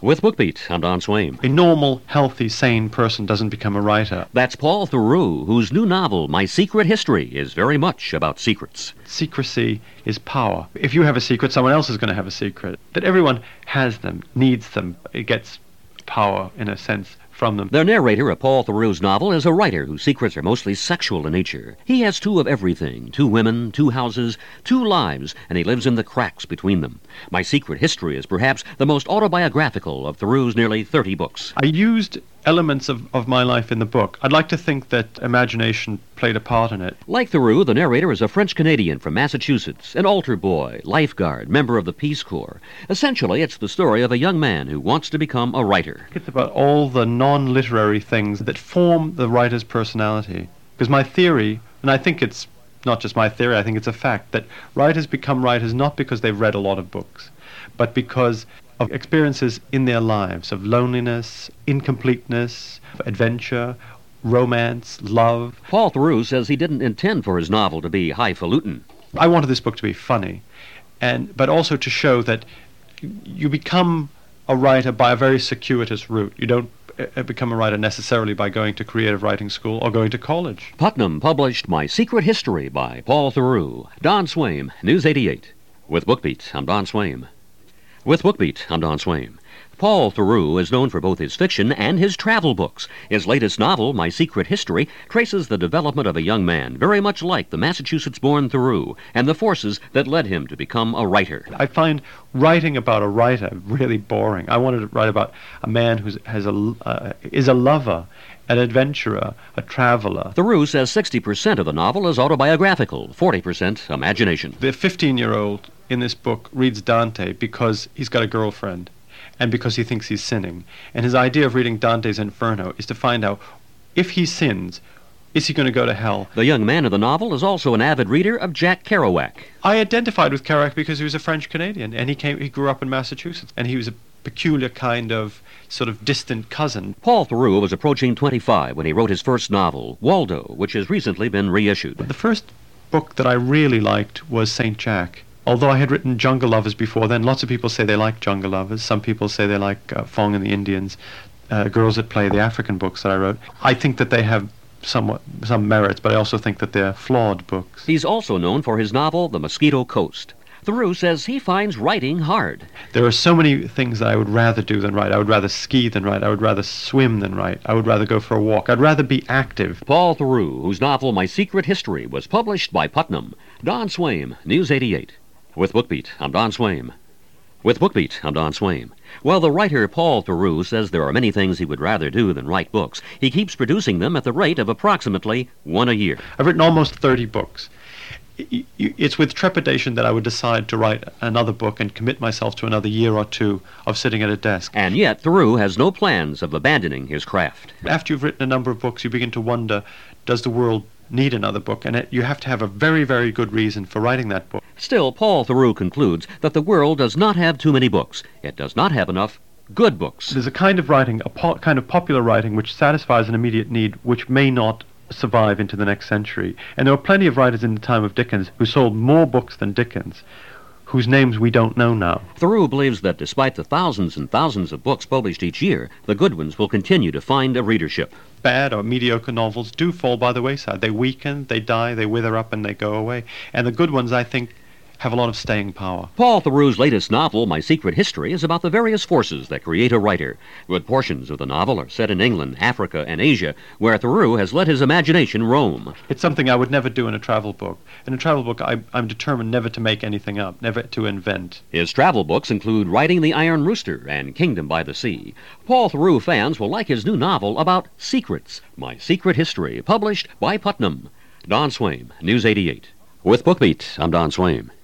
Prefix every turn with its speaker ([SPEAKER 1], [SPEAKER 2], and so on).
[SPEAKER 1] With BookBeat, I'm Don Swaim.
[SPEAKER 2] A normal, healthy, sane person doesn't become a writer.
[SPEAKER 1] That's Paul Theroux, whose new novel, My Secret History, is very much about secrets.
[SPEAKER 2] Secrecy is power. If you have a secret, someone else is going to have a secret. That everyone has them, needs them. It gets power, in a sense, from them.
[SPEAKER 1] The narrator of Paul Theroux's novel is a writer whose secrets are mostly sexual in nature. He has two of everything, 2 women, 2 houses, 2 lives, and he lives in the cracks between them. My Secret History is perhaps the most autobiographical of Theroux's nearly 30 books.
[SPEAKER 2] I used elements of my life in the book. I'd like to think that imagination played a part in it.
[SPEAKER 1] Like Theroux, the narrator is a French-Canadian from Massachusetts, an altar boy, lifeguard, member of the Peace Corps. Essentially, it's the story of a young man who wants to become a writer.
[SPEAKER 2] It's about all the non-literary things that form the writer's personality. Because my theory, and I think it's not just my theory, I think it's a fact, that writers become writers not because they've read a lot of books, but because of experiences in their lives, of loneliness, incompleteness, adventure, romance, love.
[SPEAKER 1] Paul Theroux says he didn't intend for his novel to be highfalutin.
[SPEAKER 2] I wanted this book to be funny, but also to show that you become a writer by a very circuitous route. You don't become a writer necessarily by going to creative writing school or going to college.
[SPEAKER 1] Putnam published My Secret History by Paul Theroux. Don Swaim, News 88. With BookBeat, I'm Don Swaim. With BookBeat, I'm Don Swaim. Paul Theroux is known for both his fiction and his travel books. His latest novel, My Secret History, traces the development of a young man very much like the Massachusetts-born Theroux and the forces that led him to become a writer.
[SPEAKER 2] I find writing about a writer really boring. I wanted to write about a man who is a lover, an adventurer, a traveler.
[SPEAKER 1] Theroux says 60% of the novel is autobiographical, 40% imagination.
[SPEAKER 2] The 15-year-old in this book reads Dante because he's got a girlfriend and because he thinks he's sinning. And his idea of reading Dante's Inferno is to find out, if he sins, is he going to go to hell?
[SPEAKER 1] The young man of the novel is also an avid reader of Jack Kerouac.
[SPEAKER 2] I identified with Kerouac because he was a French-Canadian, and he grew up in Massachusetts, and he was a peculiar kind of sort of distant cousin.
[SPEAKER 1] Paul Theroux was approaching 25 when he wrote his first novel, Waldo, which has recently been reissued.
[SPEAKER 2] The first book that I really liked was St. Jack. Although I had written Jungle Lovers before then, lots of people say they like Jungle Lovers. Some people say they like Fong and the Indians, Girls That Play, the African books that I wrote. I think that they have some merits, but I also think that they're flawed books.
[SPEAKER 1] He's also known for his novel, The Mosquito Coast. Theroux says he finds writing hard.
[SPEAKER 2] There are so many things that I would rather do than write. I would rather ski than write. I would rather swim than write. I would rather go for a walk. I'd rather be active.
[SPEAKER 1] Paul Theroux, whose novel My Secret History was published by Putnam. Don Swaim, News 88. With BookBeat, I'm Don Swaim. With BookBeat, I'm Don Swaim. Well, the writer Paul Theroux says there are many things he would rather do than write books. He keeps producing them at the rate of approximately 1 a year.
[SPEAKER 2] I've written almost 30 books. It's with trepidation that I would decide to write another book and commit myself to another year or 2 of sitting at a desk.
[SPEAKER 1] And yet, Theroux has no plans of abandoning his craft.
[SPEAKER 2] After you've written a number of books, you begin to wonder, does the world need another book? And you have to have a very, very good reason for writing that book.
[SPEAKER 1] Still, Paul Theroux concludes that the world does not have too many books. It does not have enough good books.
[SPEAKER 2] There's a kind of writing, kind of popular writing, which satisfies an immediate need, which may not survive into the next century. And there were plenty of writers in the time of Dickens who sold more books than Dickens, whose names we don't know now.
[SPEAKER 1] Theroux believes that despite the thousands and thousands of books published each year, the good ones will continue to find a readership.
[SPEAKER 2] Bad or mediocre novels do fall by the wayside. They weaken, they die, they wither up, and they go away. And the good ones, I think, have a lot of staying power.
[SPEAKER 1] Paul Theroux's latest novel, My Secret History, is about the various forces that create a writer. Good portions of the novel are set in England, Africa, and Asia, where Theroux has let his imagination roam.
[SPEAKER 2] It's something I would never do in a travel book. In a travel book, I'm determined never to make anything up, never to invent.
[SPEAKER 1] His travel books include Riding the Iron Rooster and Kingdom by the Sea. Paul Theroux fans will like his new novel about secrets, My Secret History, published by Putnam. Don Swaim, News 88. With BookBeat, I'm Don Swaim.